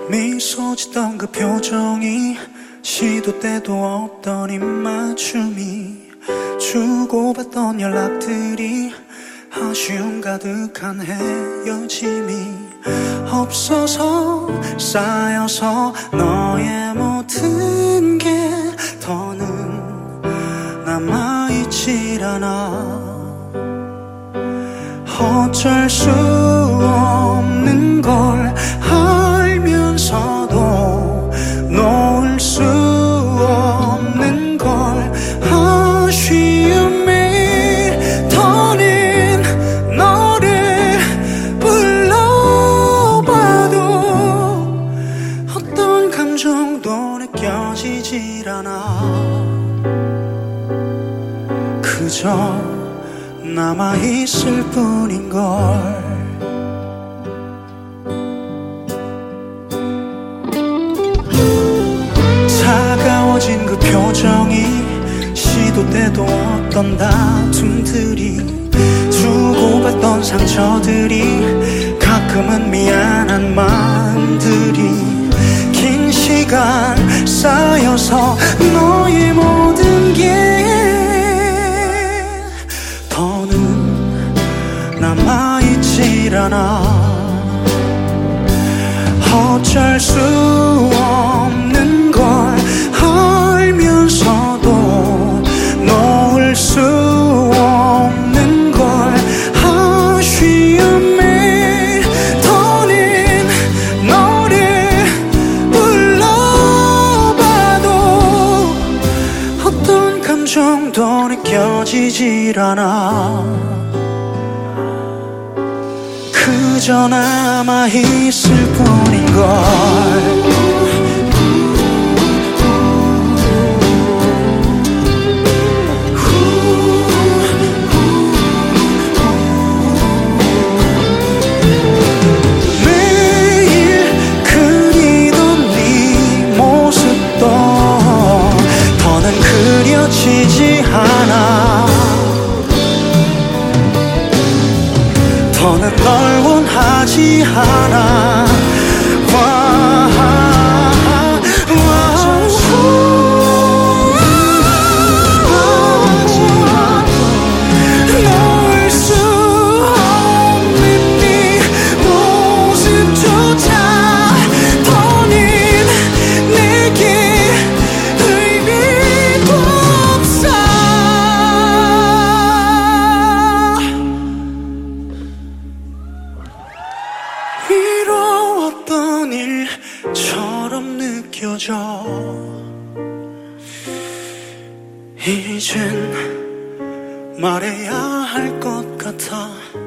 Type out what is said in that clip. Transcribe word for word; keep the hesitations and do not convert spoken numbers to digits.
미소 짓던 그 표정이 시도 때도 없던 입맞춤이 주고받던 연락들이 아쉬움 가득한 헤어짐이 없어서 쌓여서 너의 모든 게 더는 남아있질 않아. 어쩔 수 없는 걸 알면서도 놓을 수 없는 걸 아쉬움에 더는 너를 불러봐도 어떤 감정도 느껴지질 않아. 그저 남아있을 뿐인걸. 차가워진 그 표정이 시도 때도 없던 다툼들이 주고받던 상처들이 가끔은 미안한 마음들이 긴 시간 쌓여서 너의 모든 게 더는 남아있질 않아. 어쩔 수 없는 걸 알면서도 놓을 수 없는 걸 아쉬움에 더는 너를 불러봐도 어떤 감정도 느껴지질 않아. 그저 남아있을 뿐인걸. 그려지지 않아. 더는 널 원하지 않아. 와, 와, 놓을 수 없는 네 모습조차 더는 내게 위로웠던 일처럼 느껴져. 이젠 말해야 할 것 같아.